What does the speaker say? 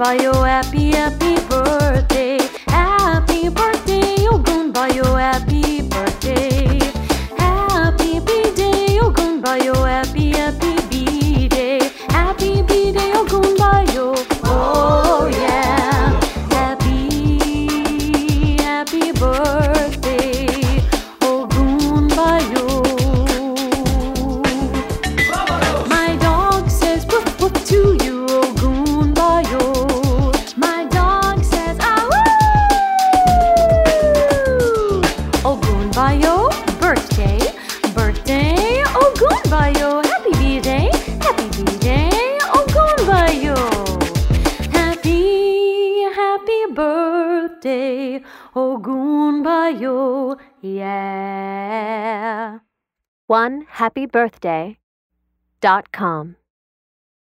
Ogunbayo, happy, happy birthday. Happy birthday, Ogunbayo, happy birthday. Happy B-Day, Ogunbayo, happy, happy B-Day. Happy B-Day, Ogunbayo, oh yeah. Happy, happy birthday, Ogunbayo. My dog says woof woof to you, Ogunbayo. My dog says ah woo. Ogunbayo, birthday, birthday, Ogunbayo. Happy B-Day, happy B-Day, Ogunbayo. Happy, happy birthday, Ogunbayo, yeah. OneHappyBirthday.com